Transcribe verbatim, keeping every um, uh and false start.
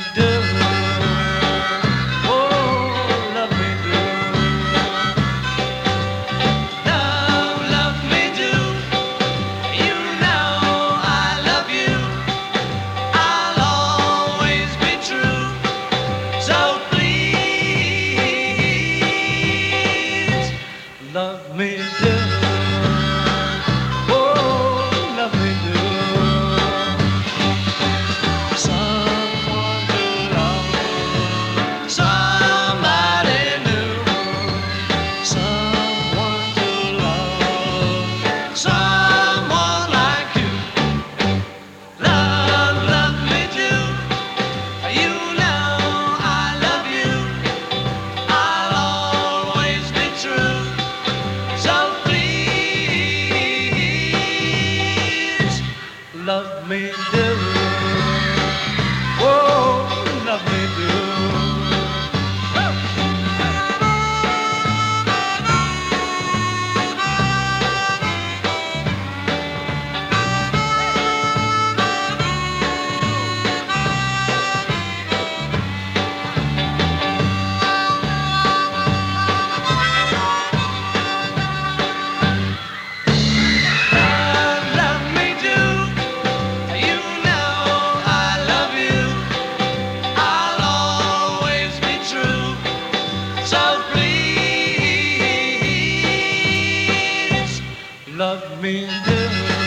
do. Oh, love me do. Love, love me do. You know I love you. I'll always be true. So please, love me do. Oh, love me do. Someone to love, somebody new. Someone to love, someone like you. Love, love me do. You know I love you. I'll always be true. So please, love me do. Oh, love me do. Love, love me do. You know I love you. I'll always be true. So please, love me do.